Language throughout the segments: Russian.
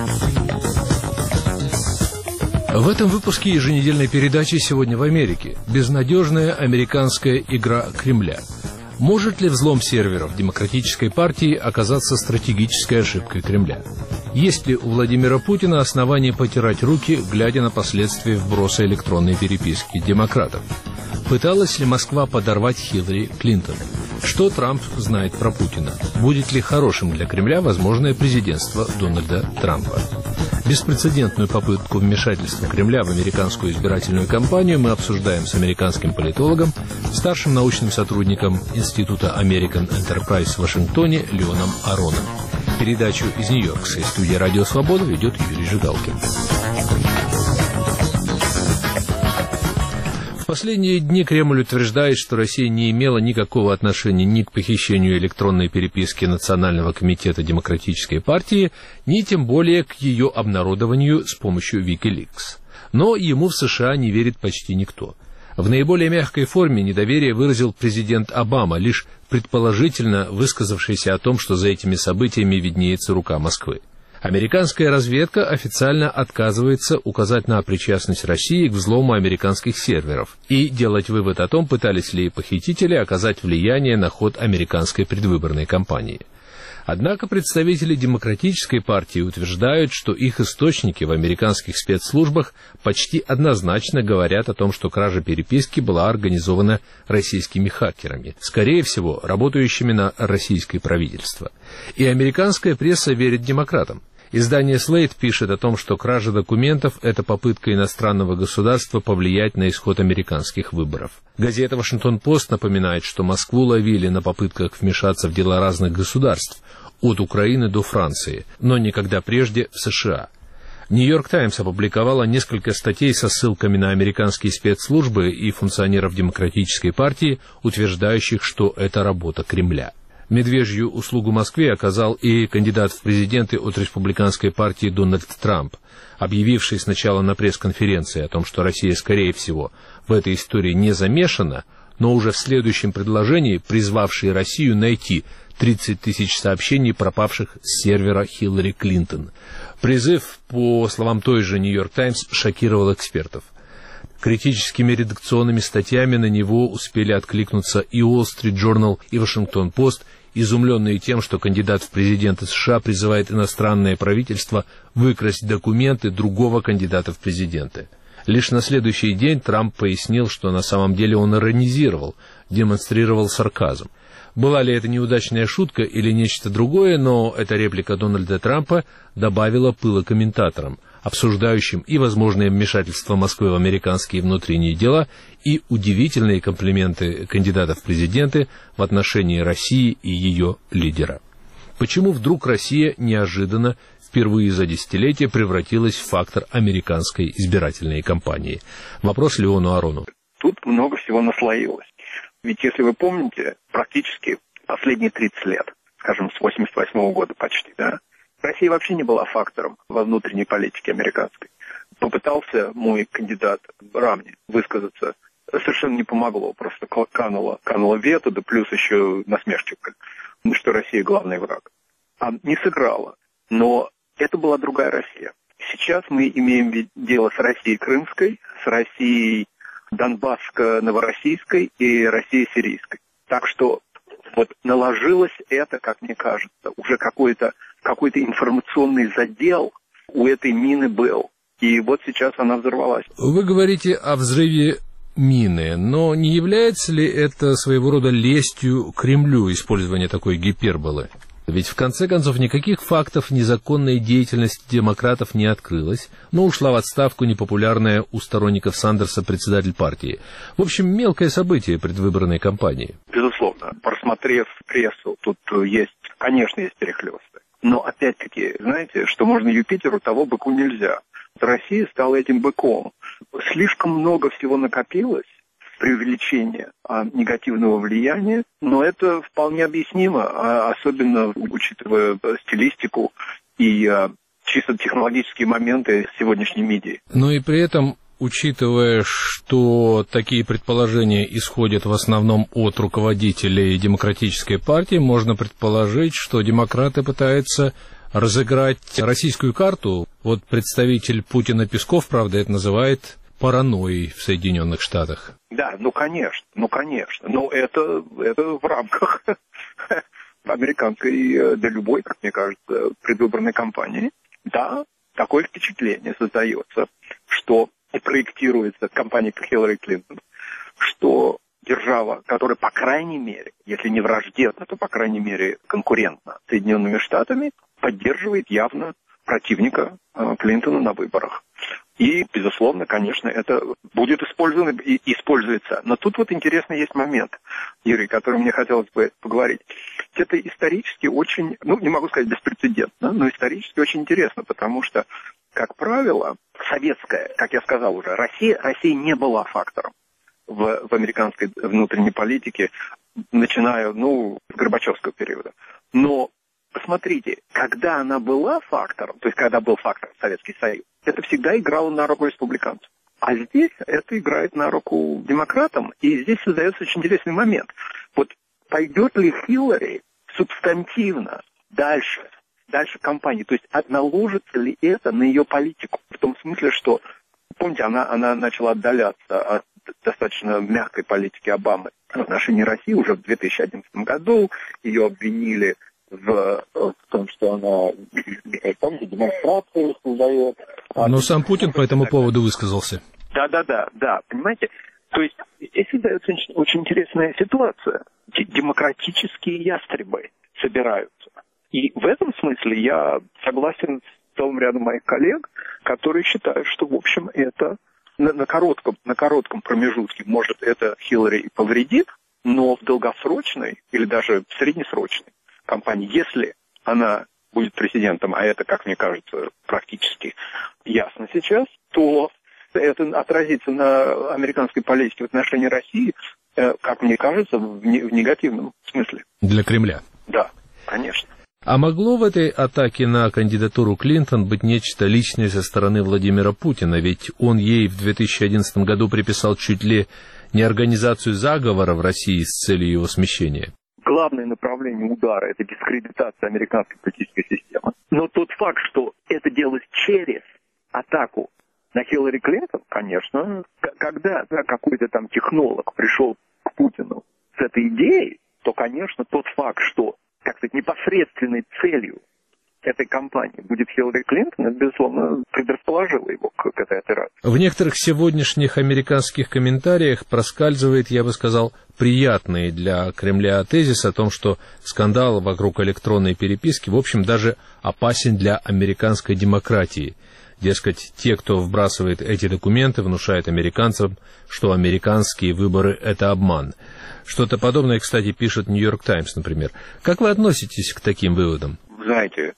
В этом выпуске еженедельной передачи «Сегодня в Америке» безнадежная американская игра Кремля. Может ли взлом серверов Демократической партии оказаться стратегической ошибкой Кремля? Есть ли у Владимира Путина основания потирать руки, глядя на последствия вброса электронной переписки демократов? Пыталась ли Москва подорвать Хиллари Клинтон? Что Трамп знает про Путина? Будет ли хорошим для Кремля возможное президентство Дональда Трампа? Беспрецедентную попытку вмешательства Кремля в американскую избирательную кампанию мы обсуждаем с американским политологом, старшим научным сотрудником Института American Enterprise в Вашингтоне Леоном Ароном. Передачу из Нью-Йоркской студии «Радио Свобода» ведет Юрий Жигалкин. В последние дни Кремль утверждает, что Россия не имела никакого отношения ни к похищению электронной переписки Национального комитета Демократической партии, ни тем более к ее обнародованию с помощью Wikileaks. Но ему в США не верит почти никто. В наиболее мягкой форме недоверие выразил президент Обама, лишь предположительно высказавшийся о том, что за этими событиями виднеется рука Москвы. Американская разведка официально отказывается указать на причастность России к взлому американских серверов и делать вывод о том, пытались ли похитители оказать влияние на ход американской предвыборной кампании. Однако представители Демократической партии утверждают, что их источники в американских спецслужбах почти однозначно говорят о том, что кража переписки была организована российскими хакерами, скорее всего, работающими на российское правительство. И американская пресса верит демократам. Издание Slate пишет о том, что кража документов – это попытка иностранного государства повлиять на исход американских выборов. Газета «Вашингтон-Пост» напоминает, что Москву ловили на попытках вмешаться в дела разных государств, от Украины до Франции, но никогда прежде в США. «Нью-Йорк Таймс» опубликовала несколько статей со ссылками на американские спецслужбы и функционеров Демократической партии, утверждающих, что это работа Кремля. Медвежью услугу Москве оказал и кандидат в президенты от республиканской партии Дональд Трамп, объявивший сначала на пресс-конференции о том, что Россия, скорее всего, в этой истории не замешана, но уже в следующем предложении призвавший Россию найти 30 тысяч сообщений, пропавших с сервера Хиллари Клинтон. Призыв, по словам той же «Нью-Йорк Таймс», шокировал экспертов. Критическими редакционными статьями на него успели откликнуться и Wall Street Journal, и Вашингтон-Пост, изумленные тем, что кандидат в президенты США призывает иностранное правительство выкрасть документы другого кандидата в президенты. Лишь на следующий день Трамп пояснил, что на самом деле он иронизировал, демонстрировал сарказм. Была ли это неудачная шутка или нечто другое, но эта реплика Дональда Трампа добавила пыла комментаторам, обсуждающим и возможное вмешательство Москвы в американские внутренние дела, и удивительные комплименты кандидатов в президенты в отношении России и ее лидера. Почему вдруг Россия неожиданно, впервые за десятилетие, превратилась в фактор американской избирательной кампании? Вопрос Леону Арону. Тут много всего наслоилось. Ведь, если вы помните, практически последние 30 лет, скажем, с 1988 года почти, да, Россия вообще не была фактором во внутренней политике американской. Попытался мой кандидат Рамни высказаться, совершенно не помогло, просто кануло вето, да плюс еще насмешка, что Россия главный враг. Не сыграла, но это была другая Россия. Сейчас мы имеем дело с Россией Крымской, с Россией Донбасско-Новороссийской и Россией-Сирийской. Так что вот наложилось это, как мне кажется, уже какой-то информационный задел у этой мины был. И вот сейчас она взорвалась. Вы говорите о взрыве мины, но не является ли это своего рода лестью Кремлю использование такой гиперболы? Ведь, в конце концов, никаких фактов незаконной деятельности демократов не открылось, но ушла в отставку непопулярная у сторонников Сандерса председатель партии. В общем, мелкое событие предвыборной кампании. Безусловно. Просмотрев прессу, тут конечно, есть перехлёсты. Но, опять-таки, знаете, что можно Юпитеру, того быку нельзя. Россия стала этим быком. Слишком много всего накопилось, преувеличение негативного влияния, но это вполне объяснимо, особенно учитывая стилистику и чисто технологические моменты сегодняшней медиа. Но и при этом, учитывая, что такие предположения исходят в основном от руководителей Демократической партии, можно предположить, что демократы пытаются разыграть российскую карту. Вот представитель Путина Песков, правда, это называет паранойей в Соединенных Штатах. Да, конечно. Но это в рамках американской, да любой, как мне кажется, предвыборной кампании. Да, такое впечатление создается, что и проектируется компания Хиллари Клинтон, что держава, которая, по крайней мере, если не враждебна, то, по крайней мере, конкурентна с Соединенными Штатами, поддерживает явно противника Клинтона на выборах. И, безусловно, конечно, это будет использовано и используется. Но тут вот интересный есть момент, Юрий, о котором мне хотелось бы поговорить. Это исторически очень, не могу сказать беспрецедентно, но исторически очень интересно, потому что, как правило, советская, как я сказал уже, Россия не была фактором в американской внутренней политике, начиная, с Горбачевского периода. Но посмотрите, когда она была фактором, то есть когда был фактором Советский Союз, это всегда играло на руку республиканцам. А здесь это играет на руку демократам, и здесь создается очень интересный момент. Вот пойдет ли Хиллари субстантивно дальше кампании, то есть наложится ли это на ее политику? В том смысле, что, помните, она начала отдаляться от достаточно мягкой политики Обамы в отношении России уже в 2011 году. Ее обвинили в том, что она демонстрации создает. Но сам Путин по этому поводу высказался. Да, понимаете? То есть здесь создается очень интересная ситуация. Демократические ястребы собираются. И в этом смысле я согласен с целым рядом моих коллег, которые считают, что, в общем, это на коротком промежутке, может, это Хиллари и повредит, но в долгосрочной или даже в среднесрочной кампании, если она будет президентом, а это, как мне кажется, практически ясно сейчас, то это отразится на американской политике в отношении России, как мне кажется, в негативном смысле. Для Кремля? Да, конечно. А могло в этой атаке на кандидатуру Клинтон быть нечто личное со стороны Владимира Путина? Ведь он ей в 2011 году приписал чуть ли не организацию заговора в России с целью его смещения. Главное направление удара – это дискредитация американской политической системы. Но тот факт, что это делалось через атаку на Хиллари Клинтон, конечно, когда какой-то там технолог пришел к Путину с этой идеей, то, конечно, тот факт, что, как сказать, непосредственной целью этой кампании будет Хиллари Клинтон, это, безусловно, предрасположило его к этой операции. В некоторых сегодняшних американских комментариях проскальзывает, я бы сказал, приятный для Кремля тезис о том, что скандал вокруг электронной переписки, в общем, даже опасен для американской демократии. Дескать, те, кто вбрасывает эти документы, внушают американцам, что американские выборы – это обман. Что-то подобное, кстати, пишет «Нью-Йорк Таймс», например. Как вы относитесь к таким выводам? Знаете,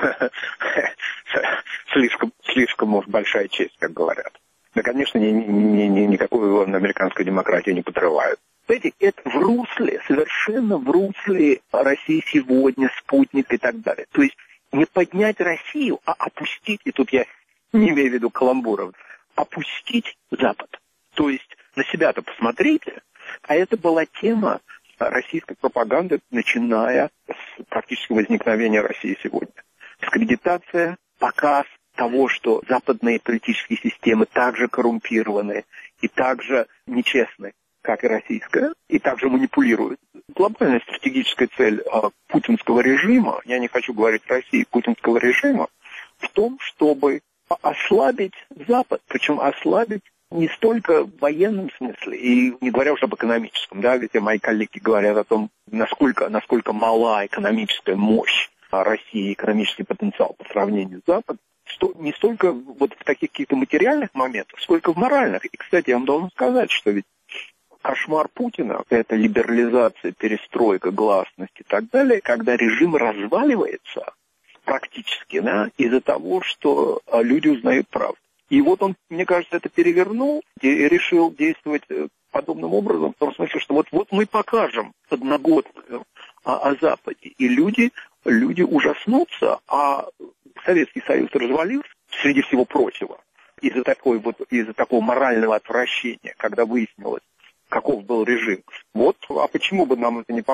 слишком уж большая честь, как говорят. Да, конечно, никакую американскую демократию не подрывают. Знаете, это совершенно в русле России сегодня, спутник и так далее. То есть не поднять Россию, а опустить, и тут я не имею в виду каламбуров, опустить Запад. То есть на себя-то посмотрите, а это была тема российской пропаганды, начиная с практически возникновения России сегодня. Дискредитация, показ того, что западные политические системы также коррумпированы и также нечестны, как и российская, и также манипулируют. Глобальная стратегическая цель путинского режима, я не хочу говорить России, путинского режима, в том, чтобы ослабить Запад, причем ослабить не столько в военном смысле, и не говоря уже об экономическом, да, ведь мои коллеги говорят о том, насколько мала экономическая мощь России, экономический потенциал по сравнению с Западом, что не столько вот в таких каких-то материальных моментах, сколько в моральных. И, кстати, я вам должен сказать, что ведь кошмар Путина – это либерализация, перестройка, гласность и так далее, когда режим разваливается практически, да, из-за того, что люди узнают правду. И вот он, мне кажется, это перевернул и решил действовать подобным образом, в том смысле, что вот мы покажем подноготную о Западе, и люди ужаснутся, а Советский Союз развалился среди всего прочего из-за такого морального отвращения, когда выяснилось, каков был режим. Вот, а почему бы нам это не попробовать?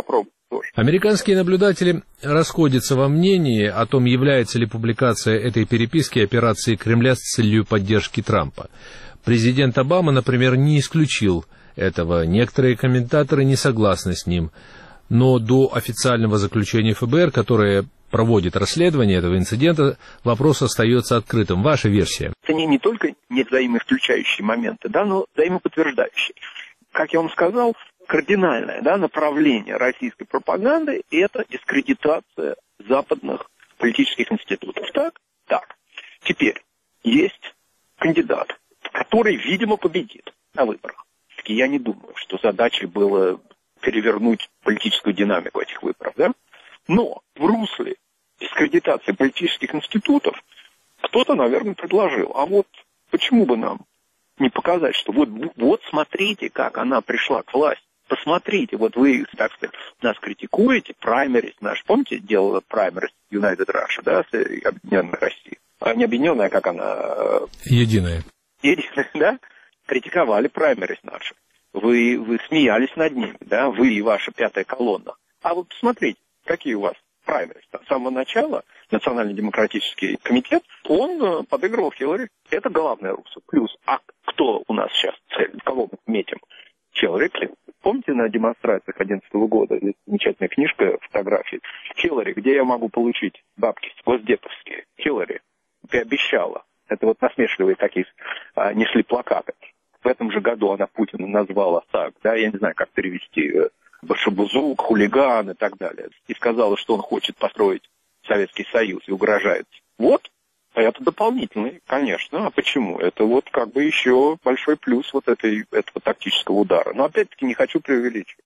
тоже. Американские наблюдатели расходятся во мнении о том, является ли публикация этой переписки операцией Кремля с целью поддержки Трампа. Президент Обама, например, не исключил этого. Некоторые комментаторы не согласны с ним. Но до официального заключения ФБР, которое проводит расследование этого инцидента, вопрос остается открытым. Ваша версия? Это не только не взаимоисключающие моменты, да, но взаимоподтверждающие. Как я вам сказал, кардинальное, да, направление российской пропаганды – это дискредитация западных политических институтов. Так? Так. Теперь есть кандидат, который, видимо, победит на выборах. Я не думаю, что задачей было перевернуть политическую динамику этих выборов, да? Но в русле дискредитации политических институтов кто-то, наверное, предложил, а вот почему бы нам не показать, что вот смотрите, как она пришла к власти. Посмотрите, вот вы, так сказать, нас критикуете, праймерис наш, помните, делала праймерис United Russia, да, с Объединенной Россией? А не объединенная, как она? Единая. Единая, да? Критиковали праймерис наши. Вы смеялись над ними, да, вы и ваша пятая колонна. А вот посмотрите, какие у вас праймерис. С самого начала Национально-демократический комитет, он подыгрывал Хиллари. Это главное русло. Плюс, а кто у нас сейчас цель? Кого мы метим? Хиллари Клинтон. Помните на демонстрациях 2011 года замечательная книжка, фотографии Хиллари, где я могу получить бабки госдеповские? Хиллари обещала. Это вот насмешливые такие несли плакаты. В этом же году она Путина назвала так, да, я не знаю, как перевести, башебузук, хулиган и так далее. И сказала, что он хочет построить Советский Союз и угрожает. Вот, это дополнительный, конечно. А почему? Это вот как бы еще большой плюс вот этого тактического удара. Но опять-таки не хочу преувеличивать.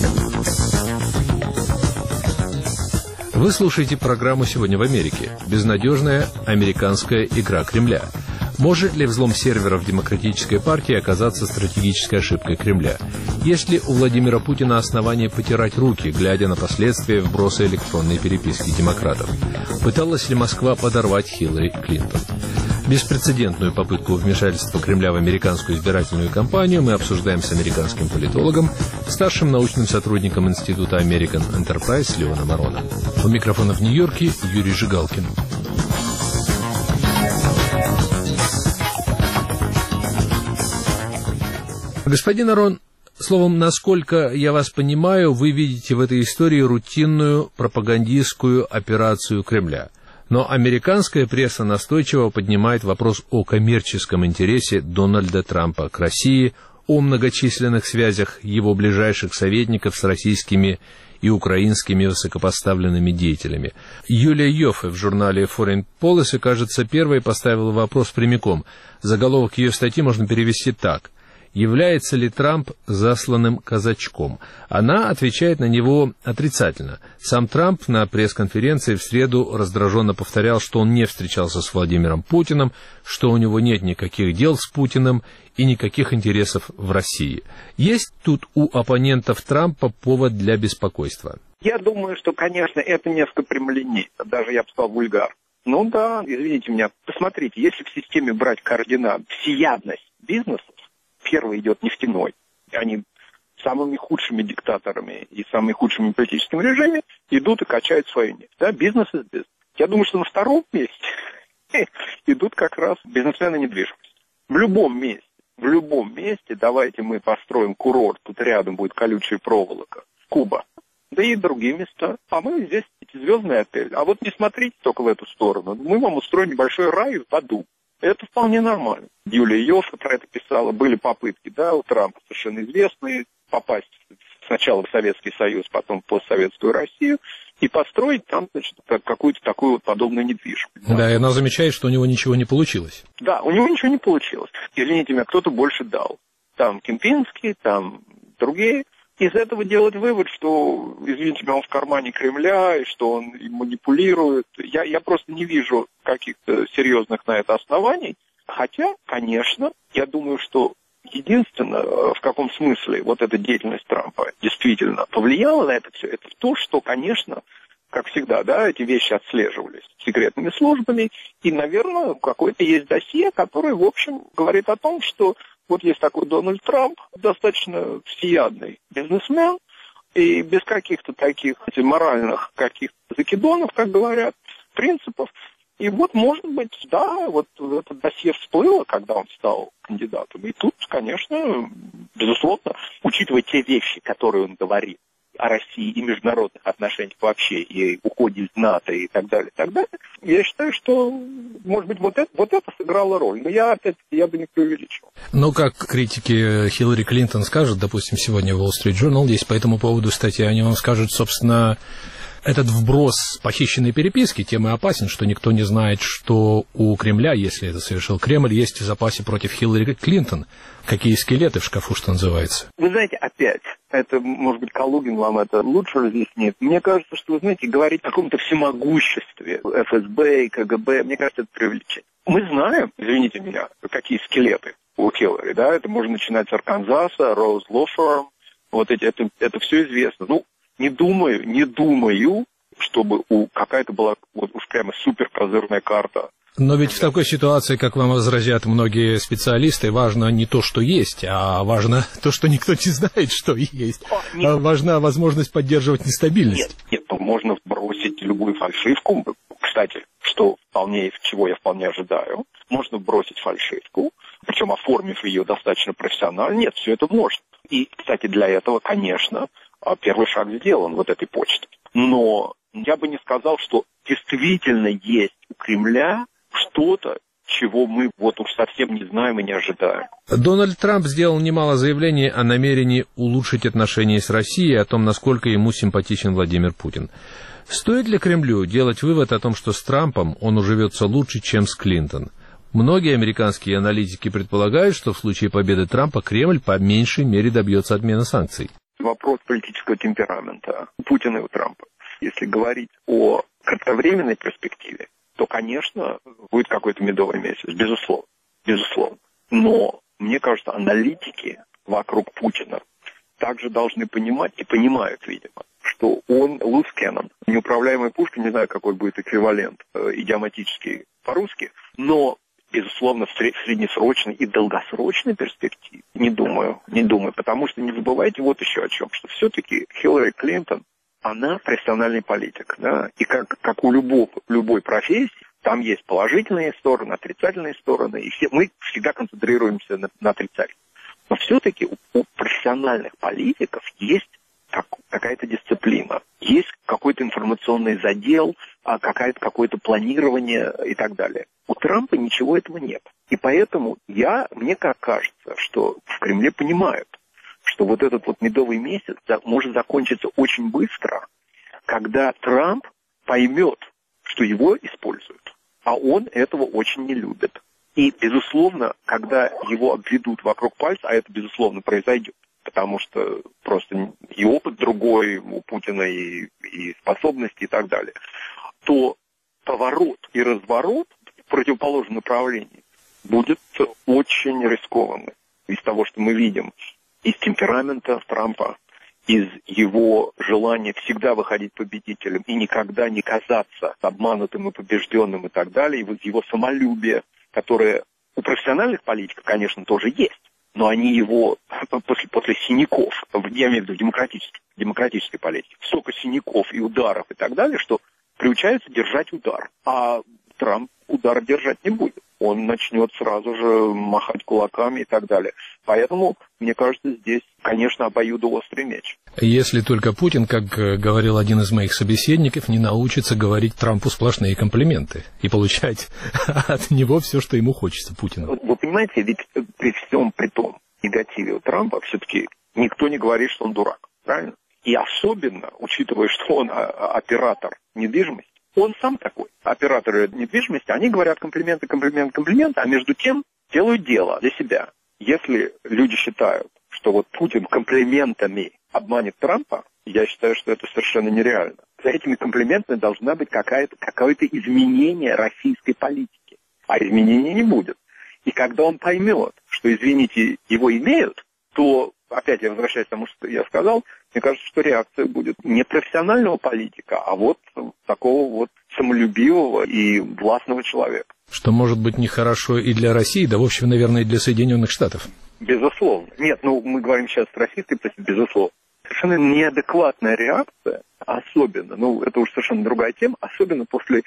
Вы слушаете программу «Сегодня в Америке». Безнадежная американская игра Кремля. Может ли взлом серверов Демократической партии оказаться стратегической ошибкой Кремля? Есть ли у Владимира Путина основания потирать руки, глядя на последствия вброса электронной переписки демократов? Пыталась ли Москва подорвать Хиллари Клинтон? Беспрецедентную попытку вмешательства Кремля в американскую избирательную кампанию мы обсуждаем с американским политологом, старшим научным сотрудником Института American Enterprise Леоном Ароном. У микрофона в Нью-Йорке Юрий Жигалкин. Господин Арон, словом, насколько я вас понимаю, вы видите в этой истории рутинную пропагандистскую операцию Кремля. Но американская пресса настойчиво поднимает вопрос о коммерческом интересе Дональда Трампа к России, о многочисленных связях его ближайших советников с российскими и украинскими высокопоставленными деятелями. Юлия Йоффе в журнале Foreign Policy, кажется, первой поставила вопрос прямиком. Заголовок ее статьи можно перевести так: «Является ли Трамп засланным казачком?» Она отвечает на него отрицательно. Сам Трамп на пресс-конференции в среду раздраженно повторял, что он не встречался с Владимиром Путиным, что у него нет никаких дел с Путиным и никаких интересов в России. Есть тут у оппонентов Трампа повод для беспокойства? Я думаю, что, конечно, это несколько прямолинейно, даже я бы сказал вульгар. Ну да, извините меня, посмотрите, если в системе брать координат всеядность бизнеса, первый идет нефтяной. Они самыми худшими диктаторами и самыми худшими политическими режимами идут и качают свою нефть. Да, бизнес из бизнеса. Я думаю, что на втором месте идут как раз бизнесмены недвижимости. В любом месте давайте мы построим курорт, тут рядом будет колючая проволока, Куба, да и другие места. А мы здесь звездный отель. А вот не смотрите только в эту сторону. Мы вам устроим небольшой рай в аду. Это вполне нормально. Юлия Йоффе про это писала. Были попытки, да, у Трампа совершенно известные, попасть сначала в Советский Союз, потом в постсоветскую Россию и построить там, значит, какую-то такую вот подобную недвижимость. Да, и она замечает, что у него ничего не получилось. Да, у него ничего не получилось. Извините меня, кто-то больше дал. Там Кемпинский, там другие. Из этого делать вывод, что, извините меня, он в кармане Кремля, и что он манипулирует. Я просто не вижу каких-то серьезных на это оснований. Хотя, конечно, я думаю, что единственное, в каком смысле вот эта деятельность Трампа действительно повлияла на это все, это то, что, конечно, как всегда, да, эти вещи отслеживались секретными службами, и, наверное, какое-то есть досье, которое, в общем, говорит о том, что вот есть такой Дональд Трамп, достаточно всеядный бизнесмен, и без каких-то таких моральных каких-то закидонов, как говорят, принципов. И вот, может быть, да, вот это досье всплыло, когда он стал кандидатом. И тут, конечно, безусловно, учитывая те вещи, которые он говорит о России и международных отношениях вообще, и уходе из НАТО и так далее, я считаю, что, может быть, вот это сыграло роль. Но я бы не преувеличивал. Ну, как критики Хиллари Клинтон скажут, допустим, сегодня в Wall Street Journal есть по этому поводу статья, они вам скажут, собственно, этот вброс похищенной переписки тем и опасен, что никто не знает, что у Кремля, если это совершил Кремль, есть в запасе против Хиллари Клинтон. Какие скелеты в шкафу, что называется. Вы знаете, опять, это, может быть, Калугин вам это лучше разъяснит. Мне кажется, что, вы знаете, говорить о каком-то всемогуществе ФСБ и КГБ, мне кажется, это преувеличение. Мы знаем, извините меня, какие скелеты у Хиллари, да, это можно начинать с Арканзаса, Роуз Лофером, вот это все известно. Ну, не думаю, чтобы какая-то была вот уж прямо супер козырная карта. Но ведь в такой ситуации, как вам возразят многие специалисты, важно не то, что есть, а важно то, что никто не знает, что есть. Важна возможность поддерживать нестабильность. Нет, можно бросить любую фальшивку. Кстати, чего я вполне ожидаю, можно бросить фальшивку, причем оформив ее достаточно профессионально. Нет, все это можно. И, кстати, для этого, конечно, первый шаг сделан вот этой почтой. Но я бы не сказал, что действительно есть у Кремля что-то, чего мы вот уж совсем не знаем и не ожидаем. Дональд Трамп сделал немало заявлений о намерении улучшить отношения с Россией, о том, насколько ему симпатичен Владимир Путин. Стоит ли Кремлю делать вывод о том, что с Трампом он уживется лучше, чем с Клинтон? Многие американские аналитики предполагают, что в случае победы Трампа Кремль по меньшей мере добьется отмены санкций. Вопрос политического темперамента у Путина и у Трампа. Если говорить о кратковременной перспективе, то, конечно, будет какой-то медовый месяц, безусловно. Но, мне кажется, аналитики вокруг Путина также должны понимать, и понимают, видимо, что он loose cannon, неуправляемая пушка, не знаю, какой будет эквивалент идиоматический по-русски, но, безусловно, в среднесрочной и долгосрочной перспективе не думаю, потому что не забывайте вот еще о чем, что все-таки Хиллари Клинтон, она профессиональный политик, да, и как у любой профессии, там есть положительные стороны, отрицательные стороны, и мы всегда концентрируемся на отрицательных. Но все-таки у профессиональных политиков есть какая-то дисциплина, есть какой-то информационный задел, какое-то планирование и так далее. У Трампа ничего этого нет. И поэтому мне как кажется, что в Кремле понимают, что вот этот вот медовый месяц может закончиться очень быстро, когда Трамп поймет, что его используют, а он этого очень не любит. И, безусловно, когда его обведут вокруг пальца, а это, безусловно, произойдет, потому что просто и опыт другой у Путина, и способности и так далее, то поворот и разворот в противоположном направлении будет очень рискованный. Из того, что мы видим, из темперамента Трампа, из его желания всегда выходить победителем и никогда не казаться обманутым и побежденным и так далее, из его самолюбия, которое у профессиональных политиков, конечно, тоже есть, но они его после синяков, я имею в виду демократической политики, столько синяков и ударов и так далее, что приучаются держать удар. А Трамп удар держать не будет. Он начнет сразу же махать кулаками и так далее. Поэтому, мне кажется, здесь, конечно, обоюдоострый меч. Если только Путин, как говорил один из моих собеседников, не научится говорить Трампу сплошные комплименты и получать от него все, что ему хочется, Путину. Вы понимаете, ведь при том негативе у Трампа все-таки никто не говорит, что он дурак, правильно? И особенно, учитывая, что он оператор недвижимости, он сам такой. Операторы недвижимости, они говорят комплименты, а между тем делают дело для себя. Если люди считают, что вот Путин комплиментами обманет Трампа, я считаю, что это совершенно нереально. За этими комплиментами должна быть какое-то изменение российской политики. А изменения не будет. И когда он поймет, что, извините, его имеют, то, опять я возвращаюсь к тому, что я сказал, мне кажется, что реакция будет не профессионального политика, а вот такого вот самолюбивого и властного человека. Что может быть нехорошо и для России, да, в общем, наверное, и для Соединенных Штатов. Безусловно. Нет, мы говорим сейчас с российской, безусловно. совершенно неадекватная реакция, особенно, это уже совершенно другая тема, особенно после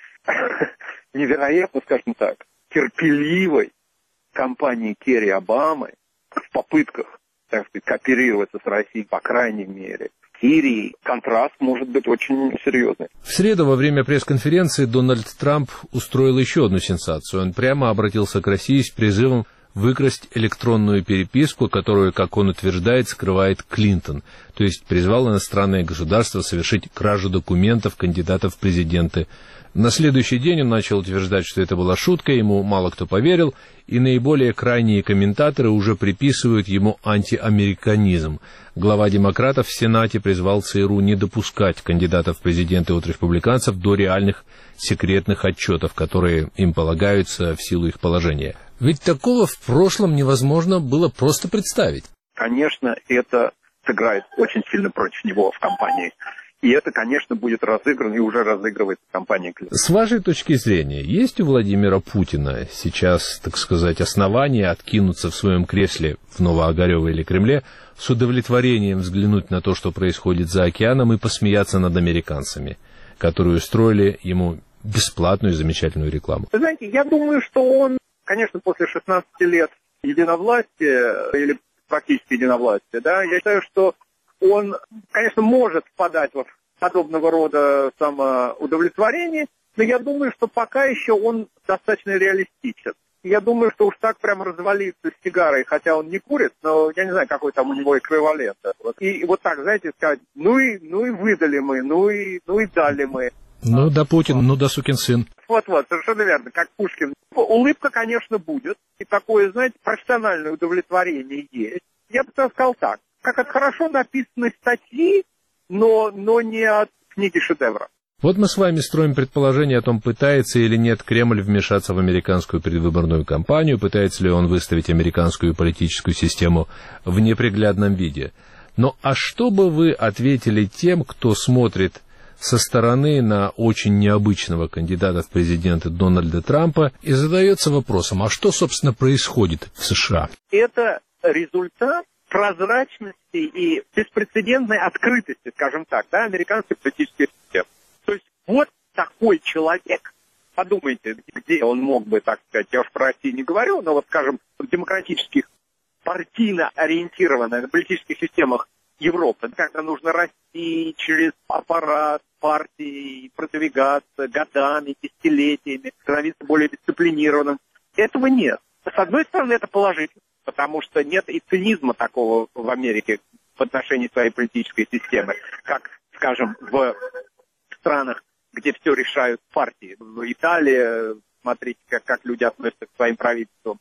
невероятно, скажем так, терпеливой кампании Керри Обамы в попытках, так сказать, кооперироваться с Россией, по крайней мере, в Сирии, контраст может быть очень серьезный. В среду во время пресс-конференции Дональд Трамп устроил еще одну сенсацию. Он прямо обратился к России с призывом выкрасть электронную переписку, которую, как он утверждает, скрывает Клинтон. То есть призвал иностранное государство совершить кражу документов кандидатов в президенты. На следующий день он начал утверждать, что это была шутка, ему мало кто поверил, и наиболее крайние комментаторы уже приписывают ему антиамериканизм. Глава демократов в Сенате призвал ЦРУ не допускать кандидатов в президенты от республиканцев до реальных секретных отчетов, которые им полагаются в силу их положения. Ведь такого в прошлом невозможно было просто представить. Конечно, это сыграет очень сильно против него в кампании. И это, конечно, будет разыграно и уже разыгрывается в кампании Клинтона. С вашей точки зрения, есть у Владимира Путина сейчас, так сказать, основания откинуться в своем кресле в Новоогарёво или Кремле, с удовлетворением взглянуть на то, что происходит за океаном, и посмеяться над американцами, которые устроили ему бесплатную замечательную рекламу? Вы знаете, я думаю, что он, конечно, после 16 лет единовластия, или практически единовластия, я считаю, что он, конечно, может впадать в подобного рода самоудовлетворение, но я думаю, что пока еще он достаточно реалистичен. Я думаю, что уж так прямо развалиться с сигарой, хотя он не курит, но я не знаю, какой там у него эквивалент. И вот так, знаете, сказать, ну и выдали мы, ну и дали мы. Ну да Путин, ну да сукин сын. Вот, совершенно верно, как Пушкин. Улыбка, конечно, будет, и такое, знаете, профессиональное удовлетворение есть. Я бы сказал так. Как от хорошо написанной статьи, но не от книги шедевра. Вот мы с вами строим предположение о том, пытается или нет Кремль вмешаться в американскую предвыборную кампанию, пытается ли он выставить американскую политическую систему в неприглядном виде. Но а что бы вы ответили тем, кто смотрит со стороны на очень необычного кандидата в президенты Дональда Трампа и задается вопросом, а что, собственно, происходит в США? Это результат прозрачности и беспрецедентной открытости, скажем так, американской политической системы. То есть вот такой человек, подумайте, где он мог бы, так сказать, я уж про Россию не говорю, но вот, скажем, в демократических, партийно ориентированных политических системах Европы, когда нужно расти через аппарат партии, продвигаться годами, десятилетиями, становиться более дисциплинированным. Этого нет. С одной стороны, это положительно, потому что нет и цинизма такого в Америке в отношении своей политической системы, как, скажем, в странах, где все решают партии. В Италии, смотрите, как люди относятся к своим правительствам,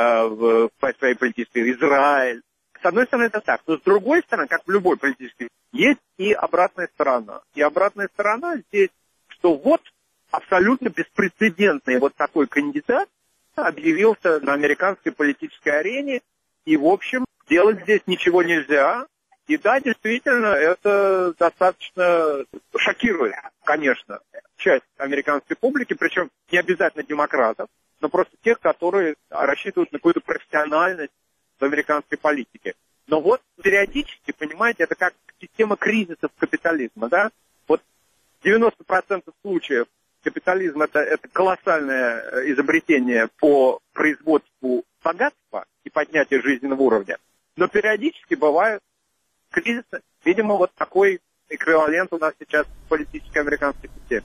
в своей политической, Израиль. С одной стороны, это так. Но с другой стороны, как в любой политической, есть и обратная сторона. И обратная сторона здесь, что вот абсолютно беспрецедентный вот такой кандидат объявился на американской политической арене, и, в общем, делать здесь ничего нельзя. И да, действительно, это достаточно шокирует, конечно, часть американской публики, причем не обязательно демократов, но просто тех, которые рассчитывают на какую-то профессиональность в американской политике. Но вот периодически, понимаете, это как система кризисов капитализма, Вот 90% случаев капитализм это колоссальное изобретение по производству богатства и поднятию жизненного уровня. Но периодически бывают кризисы. Видимо, вот такой эквивалент у нас сейчас в политической американской системе.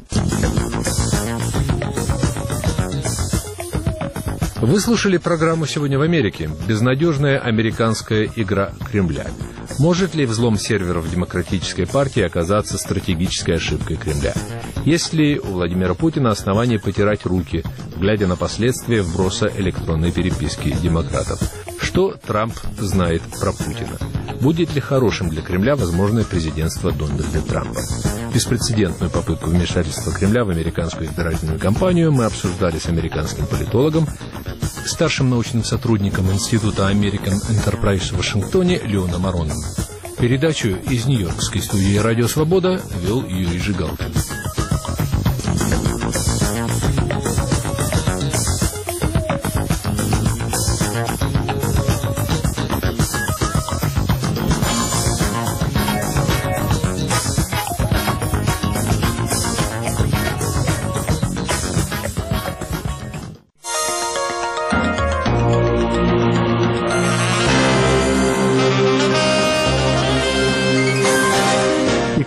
Вы слушали программу «Сегодня в Америке». Безнадежная американская игра Кремля. Может ли взлом серверов Демократической партии оказаться стратегической ошибкой Кремля? Есть ли у Владимира Путина основания потирать руки, глядя на последствия вброса электронной переписки демократов? Что Трамп знает про Путина? Будет ли хорошим для Кремля возможное президентство Дональда Трампа? Беспрецедентную попытку вмешательства Кремля в американскую избирательную кампанию мы обсуждали с американским политологом, старшим научным сотрудником Института American Enterprise в Вашингтоне Леоном Ароном. Передачу из Нью-Йоркской студии «Радио Свобода» вел Юрий Жигалкин.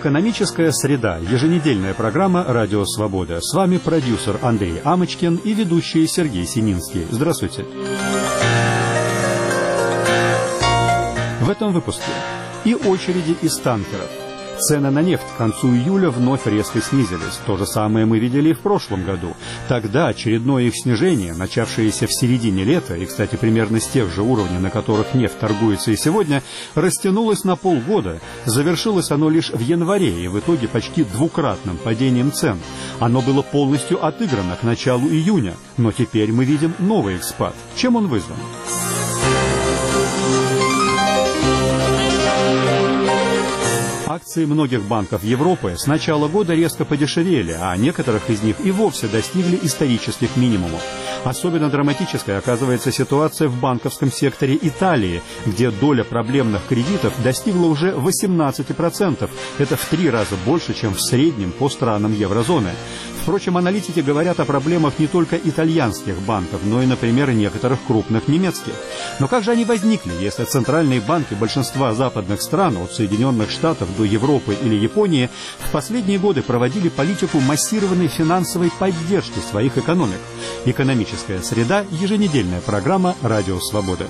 Экономическая среда. Еженедельная программа «Радио Свобода». С вами продюсер Андрей Амочкин и ведущий Сергей Сининский. Здравствуйте. В этом выпуске и очереди из танкеров. Цены на нефть к концу июля вновь резко снизились. То же самое мы видели и в прошлом году. Тогда очередное их снижение, начавшееся в середине лета, и, кстати, примерно с тех же уровней, на которых нефть торгуется и сегодня, растянулось на полгода. Завершилось оно лишь в январе, и в итоге почти двукратным падением цен. Оно было полностью отыграно к началу июня, но теперь мы видим новый их спад. Чем он вызван? Акции многих банков Европы с начала года резко подешевели, а некоторых из них и вовсе достигли исторических минимумов. Особенно драматической оказывается ситуация в банковском секторе Италии, где доля проблемных кредитов достигла уже 18%. Это в 3 раза больше, чем в среднем по странам еврозоны. Впрочем, аналитики говорят о проблемах не только итальянских банков, но и, например, некоторых крупных немецких. Но как же они возникли, если центральные банки большинства западных стран, от Соединенных Штатов до Европы или Японии, в последние годы проводили политику массированной финансовой поддержки своих экономик? Экономическая среда. Еженедельная программа «Радио Свобода».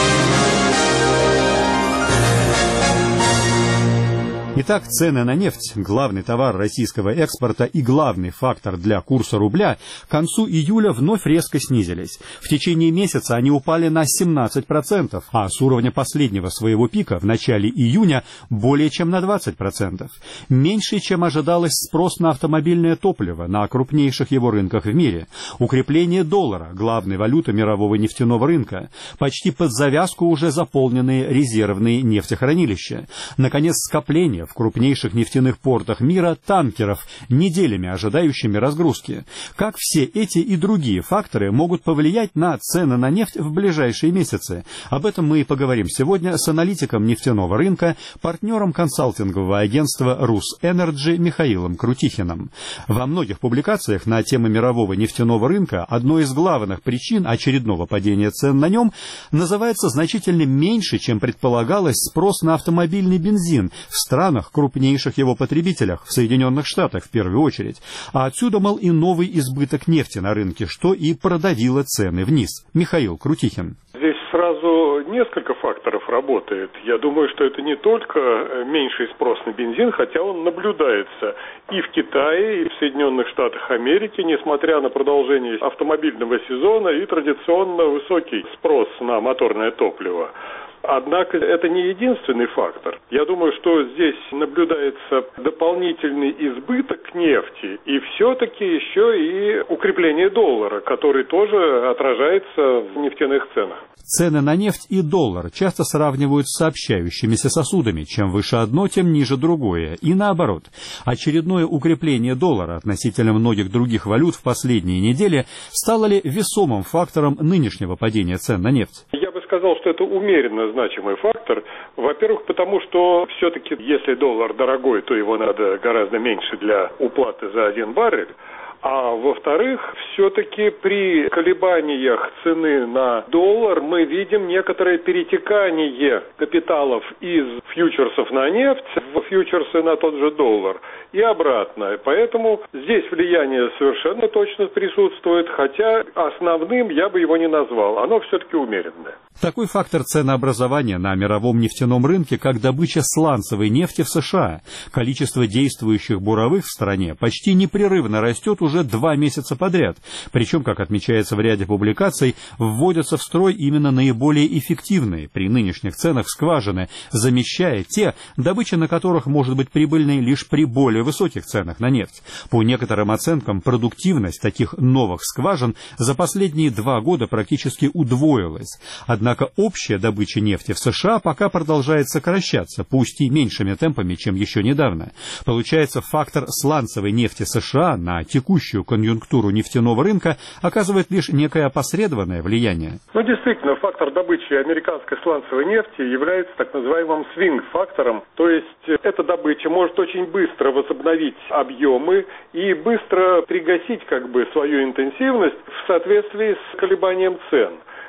Итак, цены на нефть, главный товар российского экспорта и главный фактор для курса рубля, к концу июля вновь резко снизились. В течение месяца они упали на 17%, а с уровня последнего своего пика в начале июня более чем на 20%. Меньше, чем ожидалось, спрос на автомобильное топливо на крупнейших его рынках в мире. Укрепление доллара, главной валюты мирового нефтяного рынка. Почти под завязку уже заполненные резервные нефтехранилища. Наконец, скопление в крупнейших нефтяных портах мира танкеров, неделями ожидающими разгрузки. Как все эти и другие факторы могут повлиять на цены на нефть в ближайшие месяцы? Об этом мы и поговорим сегодня с аналитиком нефтяного рынка, партнером консалтингового агентства «Русэнерджи» Михаилом Крутихиным. Во многих публикациях на темы мирового нефтяного рынка одной из главных причин очередного падения цен на нем называется значительно меньше, чем предполагалось, спрос на автомобильный бензин в странах, крупнейших его потребителях, в Соединенных Штатах в первую очередь. А отсюда, мол, и новый избыток нефти на рынке, что и продавило цены вниз. Михаил Крутихин. Здесь сразу несколько факторов работает. Я думаю, что это не только меньший спрос на бензин, хотя он наблюдается и в Китае, и в Соединенных Штатах Америки, несмотря на продолжение автомобильного сезона и традиционно высокий спрос на моторное топливо. Однако это не единственный фактор. Я думаю, что здесь наблюдается дополнительный избыток нефти и все-таки еще и укрепление доллара, который тоже отражается в нефтяных ценах. Цены на нефть и доллар часто сравнивают с сообщающимися сосудами. Чем выше одно, тем ниже другое. И наоборот. Очередное укрепление доллара относительно многих других валют в последние недели стало ли весомым фактором нынешнего падения цен на нефть? Я бы сказал, что это умеренно значимый фактор. Во-первых, потому что все-таки, если доллар дорогой, то его надо гораздо меньше для уплаты за 1 баррель. А во-вторых, все-таки при колебаниях цены на доллар мы видим некоторое перетекание капиталов из фьючерсов на нефть в фьючерсы на тот же доллар и обратно. Поэтому здесь влияние совершенно точно присутствует, хотя основным я бы его не назвал. Оно все-таки умеренное. Такой фактор ценообразования на мировом нефтяном рынке, как добыча сланцевой нефти в США. Количество действующих буровых в стране почти непрерывно растет уже 2 месяца подряд. Причем, как отмечается в ряде публикаций, вводятся в строй именно наиболее эффективные при нынешних ценах скважины, замещая те, добыча на которых может быть прибыльной лишь при более высоких ценах на нефть. По некоторым оценкам, продуктивность таких новых скважин за последние 2 года практически удвоилась. Однако общая добыча нефти в США пока продолжает сокращаться, пусть и меньшими темпами, чем еще недавно. Получается, фактор сланцевой нефти США на текущую конъюнктуру нефтяного рынка оказывает лишь некое опосредованное влияние. Действительно, фактор добычи американской сланцевой нефти является так называемым свинг-фактором, то есть эта добыча может очень быстро возобновить объемы и быстро пригасить свою интенсивность в соответствии с колебанием цен.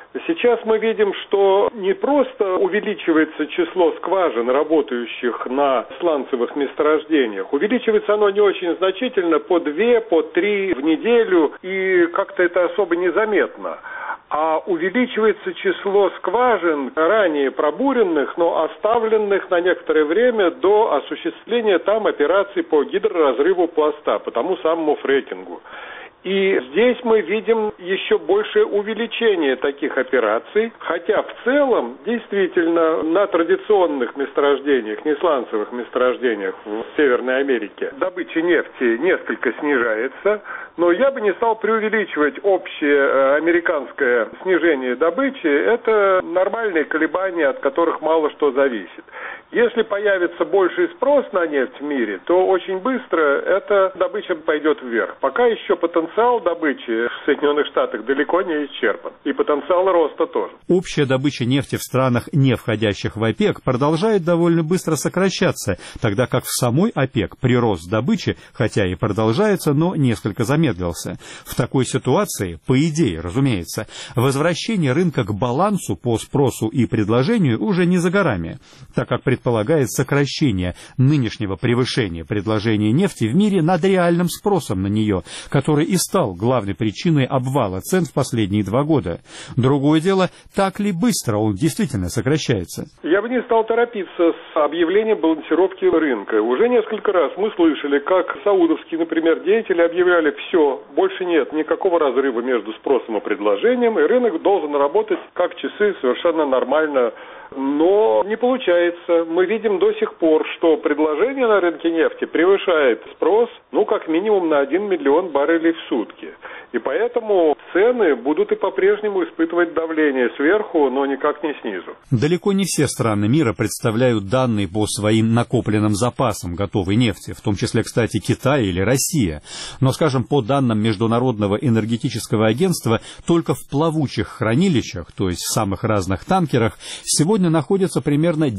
Сейчас мы видим, что не просто увеличивается число скважин, работающих на сланцевых месторождениях. Увеличивается оно не очень значительно, по 2, по 3 в неделю, и как-то это особо незаметно. А увеличивается число скважин, ранее пробуренных, но оставленных на некоторое время до осуществления там операций по гидроразрыву пласта, по тому самому фрекингу. И здесь мы видим еще большее увеличение таких операций, хотя в целом, действительно, на традиционных месторождениях, несланцевых месторождениях в Северной Америке добыча нефти несколько снижается, но я бы не стал преувеличивать общее американское снижение добычи. Это нормальные колебания, от которых мало что зависит. Если появится больший спрос на нефть в мире, то очень быстро эта добыча пойдет вверх. Пока еще потенциал добычи в Соединенных Штатах далеко не исчерпан. И потенциал роста тоже. Общая добыча нефти в странах, не входящих в ОПЕК, продолжает довольно быстро сокращаться, тогда как в самой ОПЕК прирост добычи, хотя и продолжается, но несколько замедлился. В такой ситуации, по идее, разумеется, возвращение рынка к балансу по спросу и предложению уже не за горами, так как предполагает сокращение нынешнего превышения предложения нефти в мире над реальным спросом на нее, который и стал главной причиной обвала цен в последние 2 года. Другое дело, так ли быстро он действительно сокращается? Я бы не стал торопиться с объявлением балансировки рынка. Уже несколько раз мы слышали, как саудовские, например, деятели объявляли: все, больше нет никакого разрыва между спросом и предложением, и рынок должен работать как часы совершенно нормально. Но не получается. Мы видим до сих пор, что предложение на рынке нефти превышает спрос, как минимум на 1 миллион баррелей в сутки. И поэтому цены будут и по-прежнему испытывать давление сверху, но никак не снизу. Далеко не все страны мира представляют данные по своим накопленным запасам готовой нефти, в том числе, кстати, Китай или Россия. Но, скажем, по данным Международного энергетического агентства, только в плавучих хранилищах, то есть в самых разных танкерах, сегодня находится примерно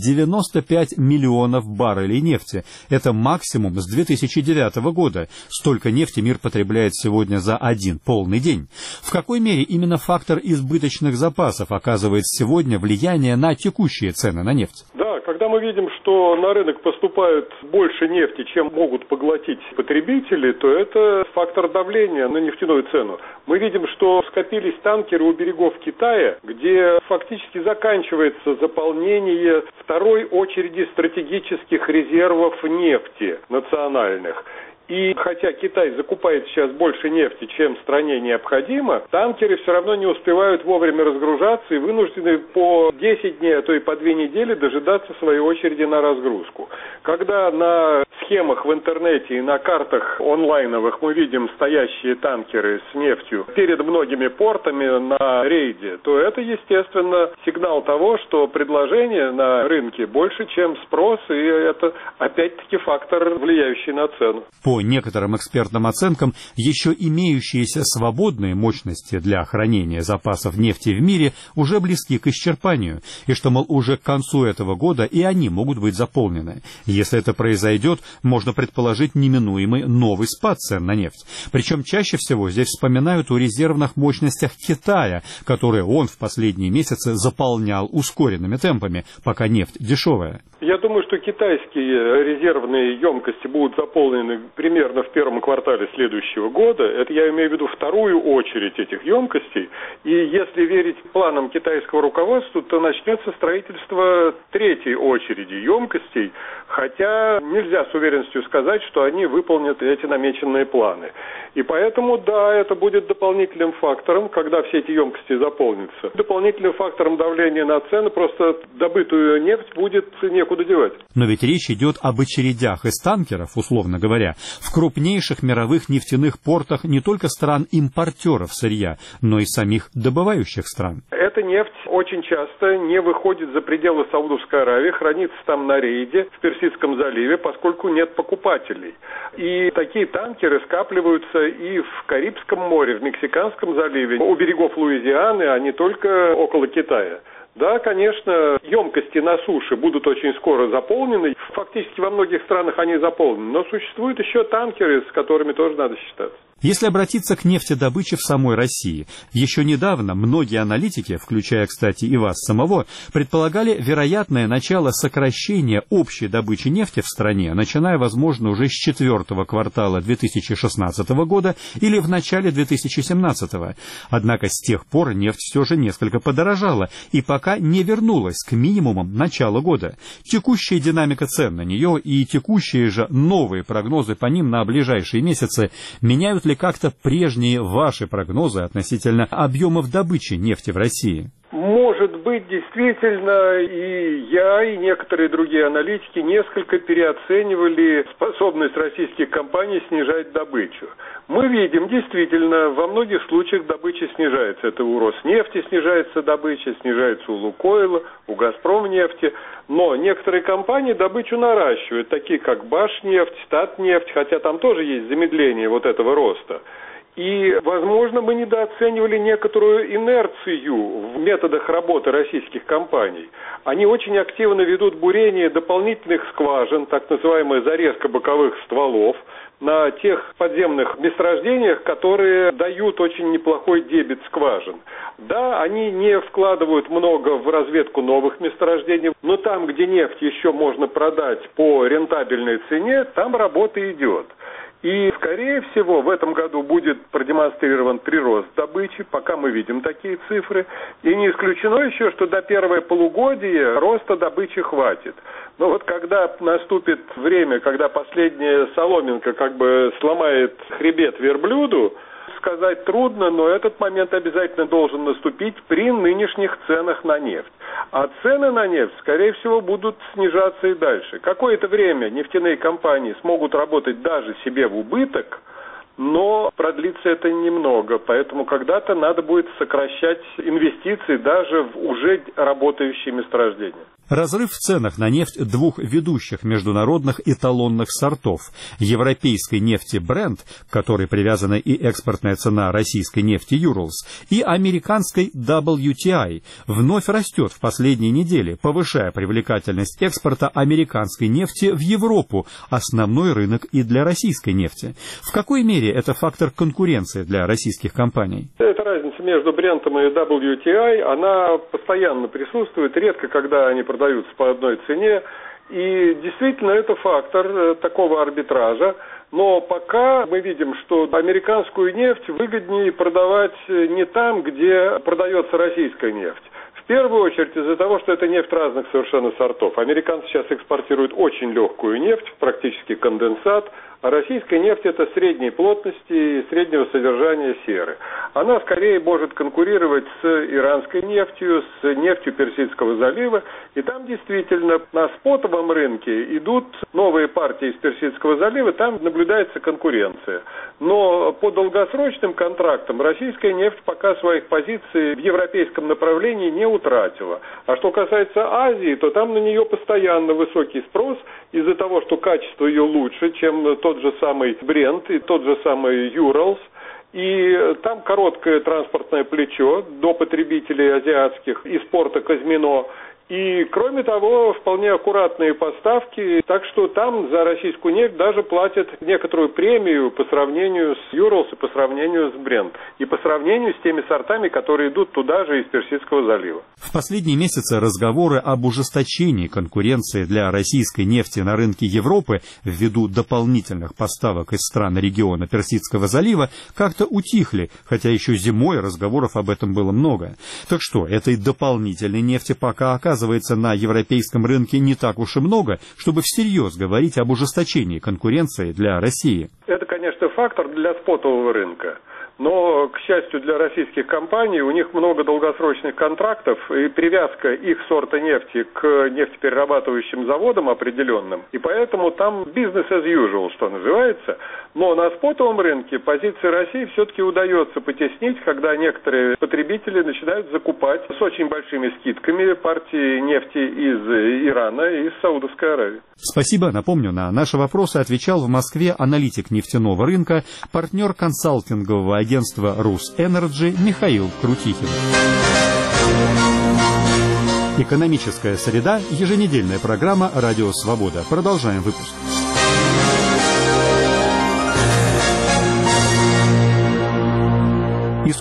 95 миллионов баррелей нефти. Это максимум с 2009 года. Столько нефти мир потребляет сегодня за один полный день. В какой мере именно фактор избыточных запасов оказывает сегодня влияние на текущие цены на нефть? Да, когда мы видим, что на рынок поступает больше нефти, чем могут поглотить потребители, то это фактор давления на нефтяную цену. Мы видим, что скопились танкеры у берегов Китая, где фактически заканчивается заполнение второй очереди стратегических резервов нефти национальных. И хотя Китай закупает сейчас больше нефти, чем стране необходимо, танкеры все равно не успевают вовремя разгружаться и вынуждены по 10 дней, а то и по 2 недели дожидаться своей очереди на разгрузку. Когда на схемах в интернете и на картах онлайновых мы видим стоящие танкеры с нефтью перед многими портами на рейде, то это, естественно, сигнал того, что предложение на рынке больше, чем спрос, и это опять-таки фактор, влияющий на цену. По некоторым экспертным оценкам, еще имеющиеся свободные мощности для хранения запасов нефти в мире уже близки к исчерпанию, и что, мол, уже к концу этого года и они могут быть заполнены. Если это произойдет, можно предположить неминуемый новый спад цен на нефть. Причем чаще всего здесь вспоминают о резервных мощностях Китая, которые он в последние месяцы заполнял ускоренными темпами, пока нефть дешевая. Я думаю, что китайские резервные емкости будут заполнены примерно в первом квартале следующего года. Это я имею в виду вторую очередь этих емкостей. И если верить планам китайского руководства, то начнется строительство третьей очереди емкостей, хотя нельзя с уверенностью сказать, что они выполнят эти намеченные планы. И поэтому, да, это будет дополнительным фактором, когда все эти емкости заполнятся. Дополнительным фактором давления на цены, просто добытую нефть будет некуда девать. Но ведь речь идет об очередях из танкеров, условно говоря, в крупнейших мировых нефтяных портах не только стран-импортеров сырья, но и самих добывающих стран. Эта нефть очень часто не выходит за пределы Саудовской Аравии, хранится там на рейде в Персидском заливе, поскольку нет покупателей. И такие танкеры скапливаются и в Карибском море, в Мексиканском заливе, у берегов Луизианы, а не только около Китая. Да, конечно, емкости на суше будут очень скоро заполнены. Фактически во многих странах они заполнены. Но существуют еще танкеры, с которыми тоже надо считаться. Если обратиться к нефтедобыче в самой России, еще недавно многие аналитики, включая, кстати, и вас самого, предполагали вероятное начало сокращения общей добычи нефти в стране, начиная, возможно, уже с 4-го квартала 2016 года или в начале 2017. Однако с тех пор нефть все же несколько подорожала и пока не вернулась к минимумам начала года. Текущая динамика цен на нее и текущие же новые прогнозы по ним на ближайшие месяцы меняют ли как-то прежние ваши прогнозы относительно объемов добычи нефти в России? Может быть, действительно, и я, и некоторые другие аналитики несколько переоценивали способность российских компаний снижать добычу. Мы видим, действительно, во многих случаях добыча снижается. Это у Роснефти снижается добыча, снижается у Лукойла, у Газпромнефти. Но некоторые компании добычу наращивают, такие как Башнефть, Татнефть, хотя там тоже есть замедление вот этого роста. И, возможно, мы недооценивали некоторую инерцию в методах работы российских компаний. Они очень активно ведут бурение дополнительных скважин, так называемая зарезка боковых стволов, на тех подземных месторождениях, которые дают очень неплохой дебит скважин. Да, они не вкладывают много в разведку новых месторождений, но там, где нефть еще можно продать по рентабельной цене, там работа идет. И, скорее всего, в этом году будет продемонстрирован прирост добычи, пока мы видим такие цифры. И не исключено еще, что до первого полугодия роста добычи хватит. Но вот когда наступит время, когда последняя соломинка как бы сломает хребет верблюду, сказать трудно, но этот момент обязательно должен наступить при нынешних ценах на нефть. А цены на нефть, скорее всего, будут снижаться и дальше. Какое-то время нефтяные компании смогут работать даже себе в убыток, но продлится это немного, поэтому когда-то надо будет сокращать инвестиции даже в уже работающие месторождения. Разрыв в ценах на нефть двух ведущих международных эталонных сортов – европейской нефти Brent, к которой привязана и экспортная цена российской нефти Urals, и американской WTI, вновь растет в последние недели, повышая привлекательность экспорта американской нефти в Европу, основной рынок и для российской нефти. В какой мере это фактор конкуренции для российских компаний? Эта разница между Брентом и WTI, она постоянно присутствует, редко когда они продаются по одной цене, и действительно это фактор такого арбитража, но пока мы видим, что американскую нефть выгоднее продавать не там, где продается российская нефть. В первую очередь из-за того, что это нефть разных совершенно сортов. Американцы сейчас экспортируют очень легкую нефть, практически конденсат, а российская нефть это средней плотности и среднего содержания серы. Она скорее может конкурировать с иранской нефтью, с нефтью Персидского залива, и там действительно на спотовом рынке идут новые партии из Персидского залива, там наблюдается конкуренция. Но по долгосрочным контрактам российская нефть пока своих позиций в европейском направлении не утратила. А что касается Азии, то там на нее постоянно высокий спрос из-за того, что качество ее лучше, чем тот же самый Brent и тот же самый Urals. И там короткое транспортное плечо до потребителей азиатских из порта Казмино. И, кроме того, вполне аккуратные поставки, так что там за российскую нефть даже платят некоторую премию по сравнению с Urals и по сравнению с Brent. И по сравнению с теми сортами, которые идут туда же из Персидского залива. В последние месяцы разговоры об ужесточении конкуренции для российской нефти на рынке Европы ввиду дополнительных поставок из стран региона Персидского залива как-то утихли, хотя еще зимой разговоров об этом было много. Так что, этой дополнительной нефти пока оказывается на европейском рынке не так уж и много, чтобы всерьез говорить об ужесточении конкуренции для России. Это, конечно, фактор для спотового рынка. Но, к счастью для российских компаний, у них много долгосрочных контрактов, и привязка их сорта нефти к нефтеперерабатывающим заводам определенным. И поэтому там business as usual, что называется. Но на спотовом рынке позиции России все-таки удается потеснить, когда некоторые потребители начинают закупать с очень большими скидками партии нефти из Ирана и из Саудовской Аравии. Спасибо. Напомню, на наши вопросы отвечал в Москве аналитик нефтяного рынка, партнер консалтингового агентства «Русэнерджи» Михаил Крутихин. Экономическая среда. Еженедельная программа «Радио Свобода». Продолжаем выпуск.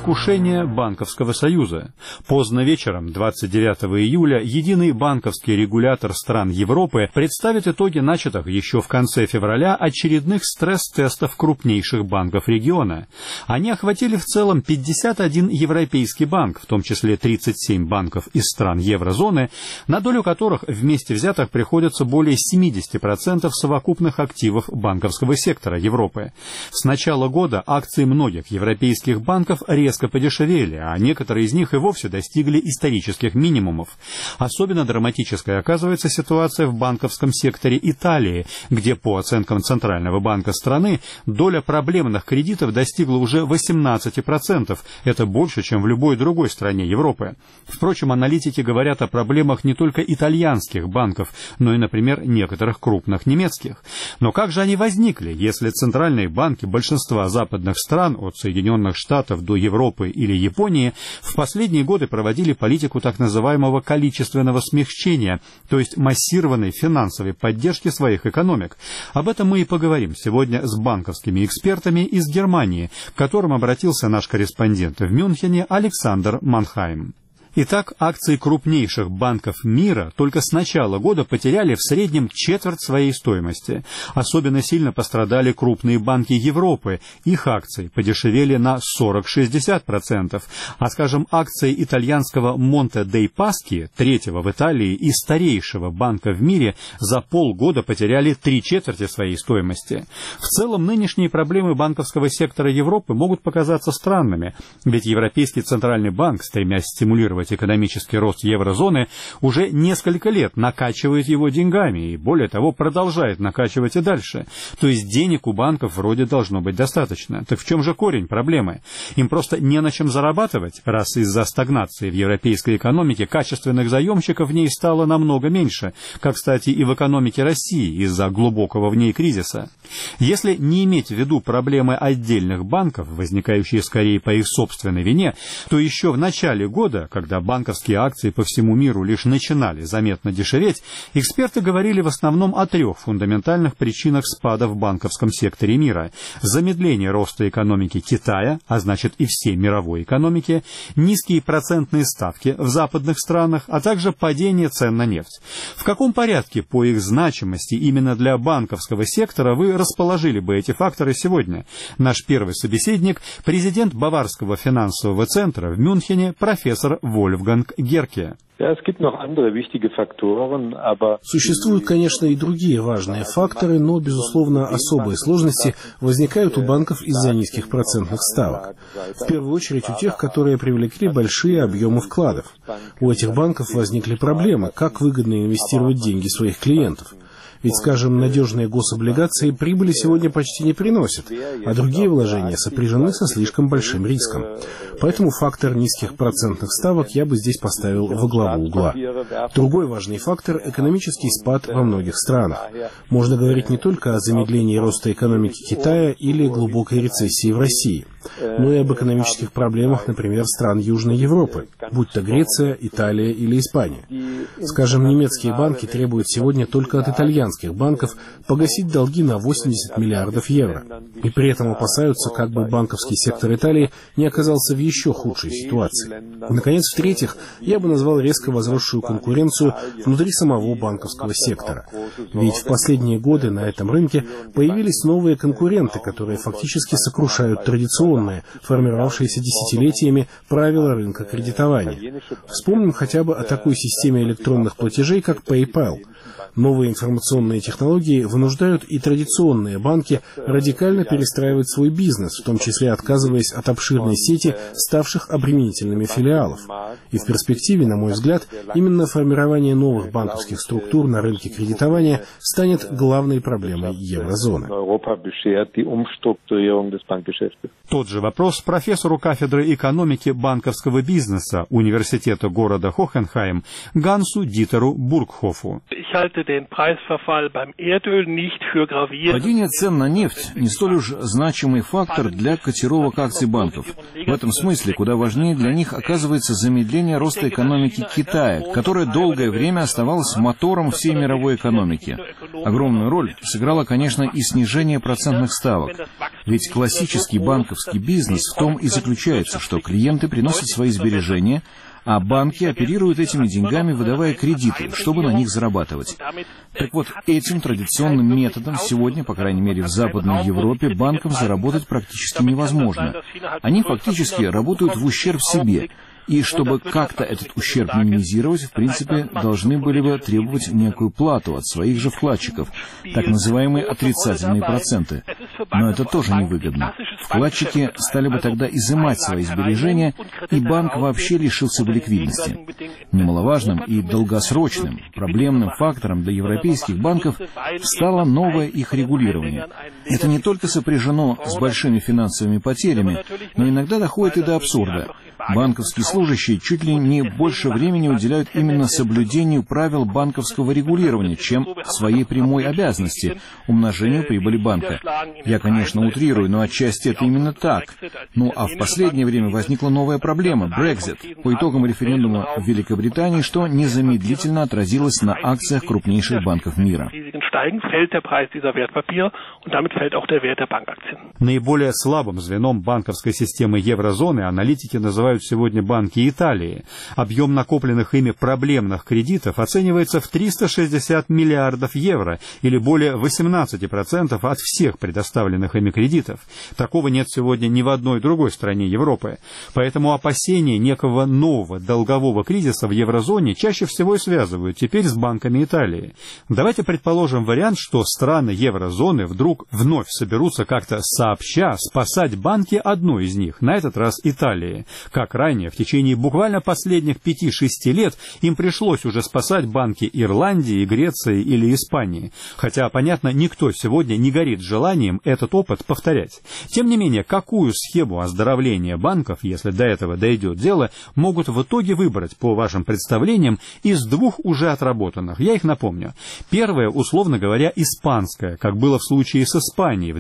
крушение банковского союза. Поздно вечером, 29 июля, единый банковский регулятор стран Европы представит итоги начатых еще в конце февраля очередных стресс-тестов крупнейших банков региона. Они охватили в целом 51 европейский банк, в том числе 37 банков из стран еврозоны, на долю которых вместе взятых приходится более 70% совокупных активов банковского сектора Европы. С начала года акции многих европейских банков резко подешевели, а некоторые из них и вовсе достигли исторических минимумов. Особенно драматической оказывается ситуация в банковском секторе Италии, где, по оценкам Центрального банка страны, доля проблемных кредитов достигла уже 18%. Это больше, чем в любой другой стране Европы. Впрочем, аналитики говорят о проблемах не только итальянских банков, но и, например, некоторых крупных немецких. Но как же они возникли, если центральные банки большинства западных стран, от Соединенных Штатов до Европы или Японии, в последние годы проводили политику так называемого количественного смягчения, то есть массированной финансовой поддержки своих экономик? Об этом мы и поговорим сегодня с банковскими экспертами из Германии, к которым обратился наш корреспондент в Мюнхене Александр Манхайм. Итак, акции крупнейших банков мира только с начала года потеряли в среднем четверть своей стоимости. Особенно сильно пострадали крупные банки Европы. Их акции подешевели на 40-60%. А, скажем, акции итальянского Монте дей Пасchi, третьего в Италии и старейшего банка в мире, за полгода потеряли 3/4 своей стоимости. В целом, нынешние проблемы банковского сектора Европы могут показаться странными, ведь Европейский центральный банк, стремясь стимулировать экономический рост еврозоны, уже несколько лет накачивает его деньгами и, более того, продолжает накачивать и дальше. То есть денег у банков вроде должно быть достаточно. Так в чем же корень проблемы? Им просто не на чем зарабатывать, раз из-за стагнации в европейской экономике качественных заемщиков в ней стало намного меньше, как, кстати, и в экономике России из-за глубокого в ней кризиса. Если не иметь в виду проблемы отдельных банков, возникающие скорее по их собственной вине, то еще в начале года, когда банковские акции по всему миру лишь начинали заметно дешеветь, эксперты говорили в основном о трех фундаментальных причинах спада в банковском секторе мира: замедление роста экономики Китая, а значит и всей мировой экономики, низкие процентные ставки в западных странах, а также падение цен на нефть. В каком порядке по их значимости именно для банковского сектора вы расположили бы эти факторы сегодня? Наш первый собеседник – президент Баварского финансового центра в Мюнхене, профессор Вольфганг Герке. Существуют, конечно, и другие важные факторы, но, безусловно, особые сложности возникают у банков из-за низких процентных ставок. В первую очередь у тех, которые привлекли большие объемы вкладов. У этих банков возникли проблемы, как выгодно инвестировать деньги своих клиентов. Ведь, скажем, надежные гособлигации прибыли сегодня почти не приносят, а другие вложения сопряжены со слишком большим риском. Поэтому фактор низких процентных ставок я бы здесь поставил во главу угла. Другой важный фактор – экономический спад во многих странах. Можно говорить не только о замедлении роста экономики Китая или глубокой рецессии в России, но и об экономических проблемах, например, стран Южной Европы, будь то Греция, Италия или Испания. Скажем, немецкие банки требуют сегодня только от итальянских банков погасить долги на 80 миллиардов евро. И при этом опасаются, как бы банковский сектор Италии не оказался в еще худшей ситуации. Наконец, в-третьих, я бы назвал резко возросшую конкуренцию внутри самого банковского сектора. Ведь в последние годы на этом рынке появились новые конкуренты, которые фактически сокрушают традиционные, формировавшиеся десятилетиями правила рынка кредитования. Вспомним хотя бы о такой системе электронных платежей, как PayPal. Новые информационные технологии вынуждают и традиционные банки радикально перестраивать свой бизнес, в том числе отказываясь от обширной сети, ставших обременительными филиалов. И в перспективе, на мой взгляд, именно формирование новых банковских структур на рынке кредитования станет главной проблемой еврозоны. Тот же вопрос профессору кафедры экономики банковского бизнеса Университета города Хохенхайм Гансу Дитеру Бургхофу. Падение цен на нефть не столь уж значимый фактор для котировок акций банков. В этом смысле куда важнее для них оказывается замедление роста экономики Китая, которая долгое время оставалась мотором всей мировой экономики. Огромную роль сыграло, конечно, и снижение процентных ставок. Ведь классический банковский бизнес в том и заключается, что клиенты приносят свои сбережения, а банки оперируют этими деньгами, выдавая кредиты, чтобы на них зарабатывать. Так вот, этим традиционным методом сегодня, по крайней мере в Западной Европе, банкам заработать практически невозможно. Они фактически работают в ущерб себе. И чтобы как-то этот ущерб минимизировать, в принципе, должны были бы требовать некую плату от своих же вкладчиков, так называемые отрицательные проценты. Но это тоже невыгодно. Вкладчики стали бы тогда изымать свои сбережения, и банк вообще лишился бы ликвидности. Немаловажным и долгосрочным проблемным фактором для европейских банков стало новое их регулирование. Это не только сопряжено с большими финансовыми потерями, но иногда доходит и до абсурда. Банковские служащие чуть ли не больше времени уделяют именно соблюдению правил банковского регулирования, чем своей прямой обязанности – умножению прибыли банка. Я, конечно, утрирую, но отчасти это именно так. Ну а в последнее время возникла новая проблема – Brexit, по итогам референдума в Великобритании, что незамедлительно отразилось на акциях крупнейших банков мира. Наиболее слабым звеном банковской системы еврозоны аналитики называют сегодня банки Италии. Объем накопленных ими проблемных кредитов оценивается в 360 миллиардов евро, или более 18% от всех предоставленных ими кредитов. Такого нет сегодня ни в одной другой стране Европы. Поэтому опасения некого нового долгового кризиса в еврозоне чаще всего и связывают теперь с банками Италии. Давайте предположим вариант, что страны еврозоны вдруг вновь соберутся как-то сообща спасать банки одной из них, на этот раз Италии. Как ранее, в течение буквально последних 5-6 лет им пришлось уже спасать банки Ирландии, Греции или Испании. Хотя, понятно, никто сегодня не горит желанием этот опыт повторять. Тем не менее, какую схему оздоровления банков, если до этого дойдет дело, могут в итоге выбрать, по вашим представлениям, из двух уже отработанных? Я их напомню. Первая, условно говоря, испанская, как было в случае с Испанией в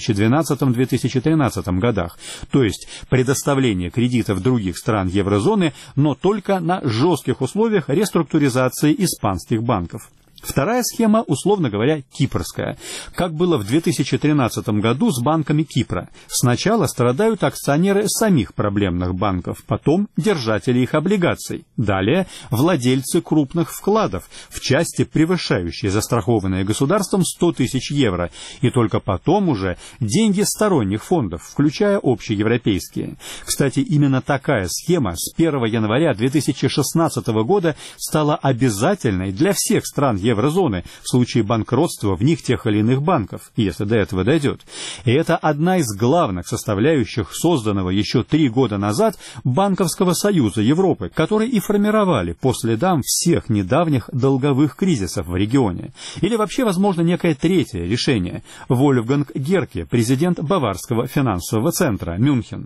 2012-2013 годах. То есть предоставление кредитов других стран еврозоны, но только на жестких условиях реструктуризации испанских банков. Вторая схема, условно говоря, кипрская. Как было в 2013 году с банками Кипра. Сначала страдают акционеры самих проблемных банков, потом держатели их облигаций. Далее владельцы крупных вкладов, в части превышающие застрахованные государством 100 тысяч евро. И только потом уже деньги сторонних фондов, включая общеевропейские. Кстати, именно такая схема с 1 января 2016 года стала обязательной для всех стран еврозоны в случае банкротства в них тех или иных банков, если до этого дойдет. И это одна из главных составляющих созданного еще 3 года назад Банковского союза Европы, который и формировали по следам всех недавних долговых кризисов в регионе. Или вообще, возможно, некое третье решение. Вольфганг Герке, президент Баварского финансового центра, Мюнхен.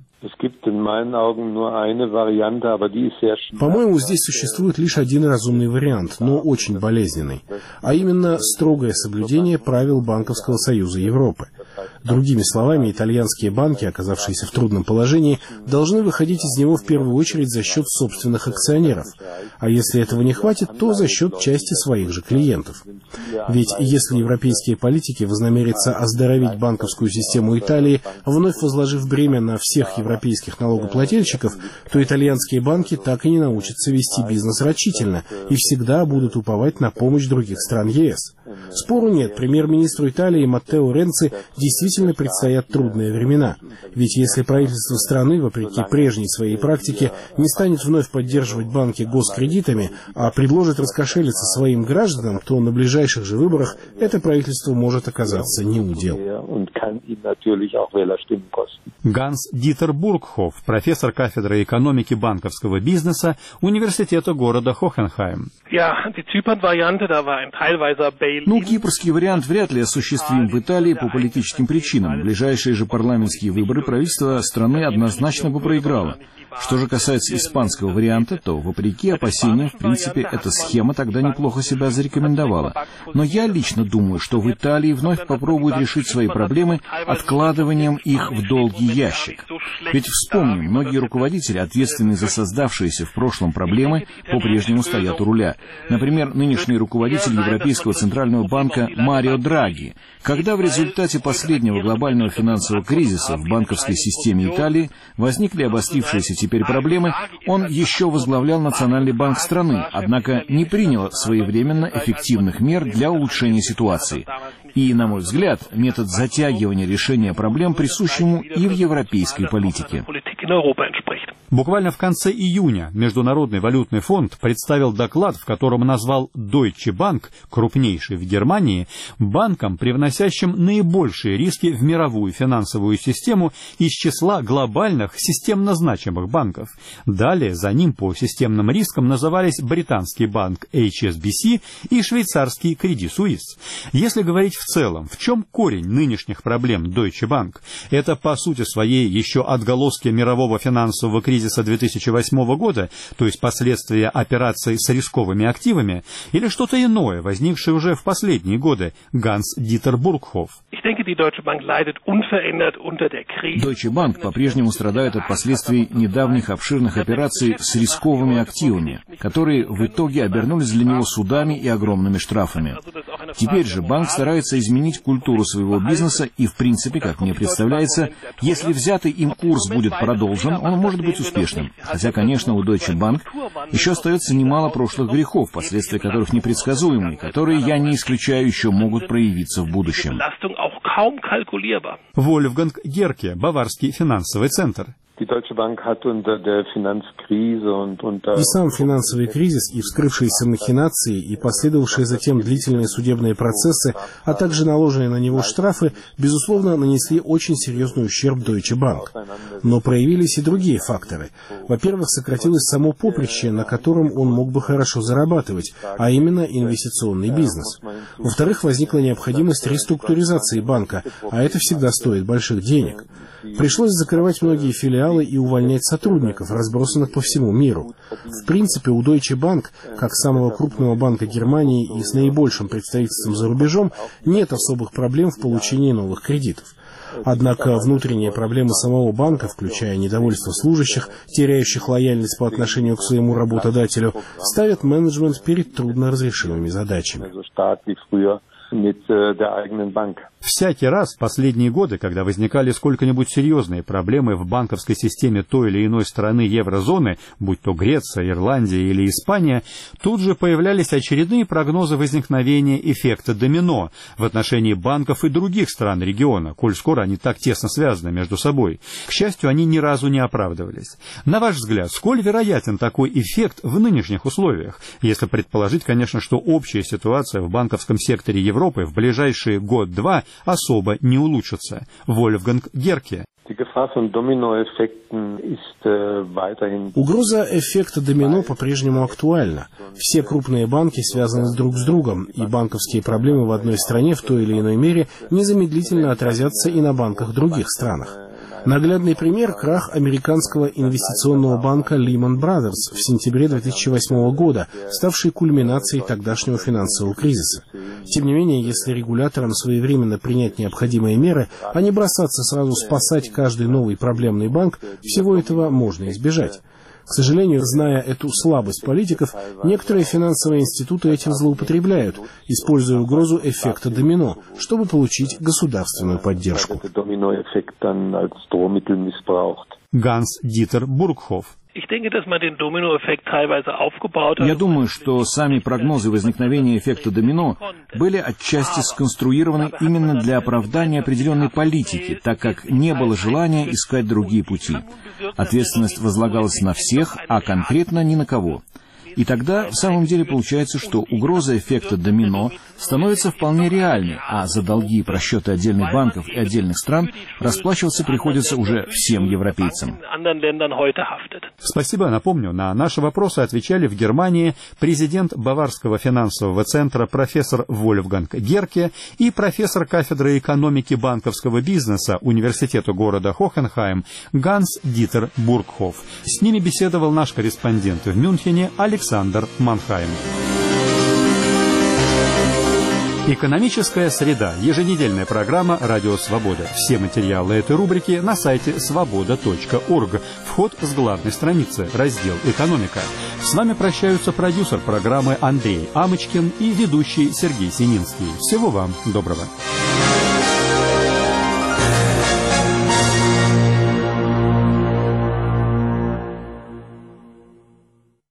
По-моему, здесь существует лишь один разумный вариант, но очень болезненный, а именно строгое соблюдение правил Банковского союза Европы. Другими словами, итальянские банки, оказавшиеся в трудном положении, должны выходить из него в первую очередь за счет собственных акционеров, а если этого не хватит, то за счет части своих же клиентов. Ведь если европейские политики вознамерятся оздоровить банковскую систему Италии, вновь возложив бремя на всех европейских налогоплательщиков, то итальянские банки так и не научатся вести бизнес рачительно и всегда будут уповать на помощь других стран ЕС. Спору нет, премьер-министру Италии Маттео Ренци действительно предстоят трудные времена. Ведь если правительство страны, вопреки прежней своей практике, не станет вновь поддерживать банки госкредитами, а предложит раскошелиться своим гражданам, то на ближайших же выборах это правительство может оказаться не у дел. Ганс Дитер Бургхоф, профессор кафедры экономики банковского бизнеса Университета города Хохенхайм. Кипрский вариант вряд ли осуществим в Италии по политическим причинам. Ближайшие же парламентские выборы правительство страны однозначно бы проиграло. Что же касается испанского варианта, то, вопреки опасениям, в принципе, эта схема тогда неплохо себя зарекомендовала. Но я лично думаю, что в Италии вновь попробуют решить свои проблемы откладыванием их в долгий ящик. Ведь вспомним, многие руководители, ответственные за создавшиеся в прошлом проблемы, по-прежнему стоят у руля. Например, нынешний руководитель Европейского центрального банка Марио Драги. Когда в результате последнего глобального финансового кризиса в банковской системе Италии возникли обострившиеся теперь проблемы, он еще возглавлял Национальный банк страны, однако не принял своевременно эффективных мер для улучшения ситуации. И, на мой взгляд, метод затягивания решения проблем присущ ему и в европейской политике. Буквально в конце июня Международный валютный фонд представил доклад, в котором назвал Deutsche Bank, крупнейший в Германии, банком, привносящим наибольшие риски в мировую финансовую систему из числа глобальных системно значимых банков. Далее за ним по системным рискам назывались британский банк HSBC и швейцарский Credit Suisse. Если говорить в целом, в чем корень нынешних проблем Deutsche Bank? Это, по сути своей, еще отголоски мирового финансового кризиса 2008 года, то есть последствия операций с рисковыми активами, или что-то иное, возникшее уже в последние годы? Ганс Дитер Бургхоф. Deutsche Bank по-прежнему страдает от последствий недавних обширных операций с рисковыми активами, которые в итоге обернулись для него судами и огромными штрафами. Теперь же банк старается изменить культуру своего бизнеса и, в принципе, как мне представляется, если взятый им курс будет продолжен, он может быть успешным. Хотя, конечно, у Deutsche Bank еще остается немало прошлых грехов, последствия которых непредсказуемы, которые, я не исключаю, еще могут проявиться в будущем. Вольфганг Герке, Баварский финансовый центр. И сам финансовый кризис, и вскрывшиеся махинации, и последовавшие затем длительные судебные процессы, а также наложенные на него штрафы, безусловно, нанесли очень серьезный ущерб Deutsche Bank. Но проявились и другие факторы. Во-первых, сократилось само поприще, на котором он мог бы хорошо зарабатывать, а именно инвестиционный бизнес. Во-вторых, возникла необходимость реструктуризации банка, а это всегда стоит больших денег. Пришлось закрывать многие филиалы и увольнять сотрудников, разбросанных по всему миру. В принципе, у Deutsche Bank, как самого крупного банка Германии и с наибольшим представительством за рубежом, нет особых проблем в получении новых кредитов. Однако внутренние проблемы самого банка, включая недовольство служащих, теряющих лояльность по отношению к своему работодателю, ставят менеджмент перед трудноразрешимыми задачами. Всякий раз в последние годы, когда возникали сколько-нибудь серьезные проблемы в банковской системе той или иной страны еврозоны, будь то Греция, Ирландия или Испания, тут же появлялись очередные прогнозы возникновения эффекта домино в отношении банков и других стран региона, коль скоро они так тесно связаны между собой. К счастью, они ни разу не оправдывались. На ваш взгляд, сколь вероятен такой эффект в нынешних условиях, если предположить, конечно, что общая ситуация в банковском секторе Европы в ближайшие год-два особо не улучшится? Вольфганг Герке. Угроза эффекта домино по-прежнему актуальна. Все крупные банки связаны друг с другом, и банковские проблемы в одной стране в той или иной мере незамедлительно отразятся и на банках в других странах. Наглядный пример – крах американского инвестиционного банка Lehman Brothers в сентябре 2008 года, ставший кульминацией тогдашнего финансового кризиса. Тем не менее, если регуляторам своевременно принять необходимые меры, а не бросаться сразу спасать каждый новый проблемный банк, всего этого можно избежать. К сожалению, зная эту слабость политиков, некоторые финансовые институты этим злоупотребляют, используя угрозу эффекта домино, чтобы получить государственную поддержку. Ганс Дитер Бургхоф. Я думаю, что сами прогнозы возникновения эффекта домино были отчасти сконструированы именно для оправдания определенной политики, так как не было желания искать другие пути. Ответственность возлагалась на всех, а конкретно ни на кого. И тогда в самом деле получается, что угроза эффекта домино становится вполне реальной, а за долги и просчеты отдельных банков и отдельных стран расплачиваться приходится уже всем европейцам. Спасибо. Напомню, на наши вопросы отвечали в Германии президент Баварского финансового центра профессор Вольфганг Герке и профессор кафедры экономики банковского бизнеса Университета города Хохенхайм Ганс Дитер Бургхоф. С ними беседовал наш корреспондент в Мюнхене Александр Манхайм. Экономическая среда. Еженедельная программа «Радио Свобода». Все материалы этой рубрики на сайте svoboda.org. Вход с главной страницы. Раздел «Экономика». С вами прощаются продюсер программы Андрей Амочкин и ведущий Сергей Сининский. Всего вам доброго.